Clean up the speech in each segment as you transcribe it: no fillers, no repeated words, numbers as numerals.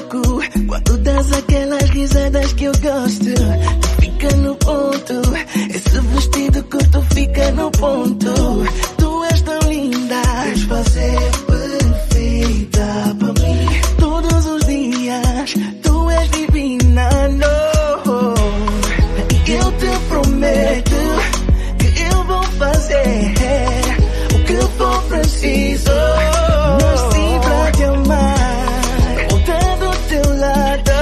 louco quando das aquelas risadas que eu gosto. Tu fica no ponto, esse vestido curto fica no ponto. Tu és tão linda, queres fazer perfeita pra mim. Todos os dias, tu és divina, no. Eu te prometo que eu vou fazer o que for preciso. Nasci pra te amar, voltar do teu lado.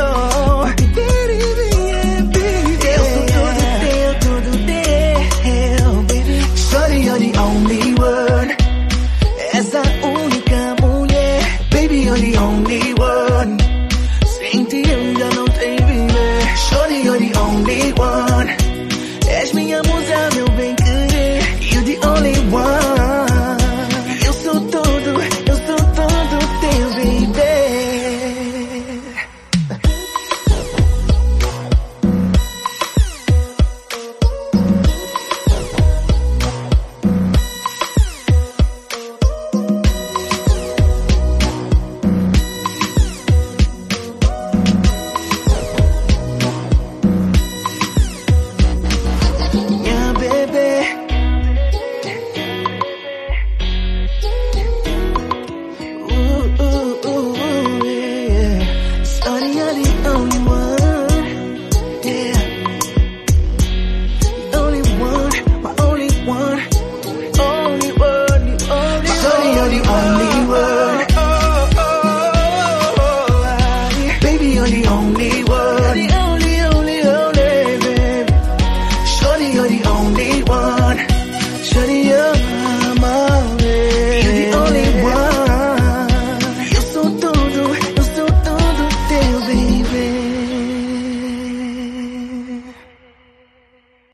Eu sou tudo teu, baby. Shorty, you're the only one. És a única mulher, baby, you're the only one. Sem ti eu já não tenho viver. Shorty, you're the only one. És minha musa, meu bem querer. You're the only one. Eu sou todo teu, baby. Yeah, baby. Ooh, yeah. Shorty, you're the only one. Yeah. The only one, my only one. Only one, the only one. Shorty, you're the only one. Baby, you're the only one.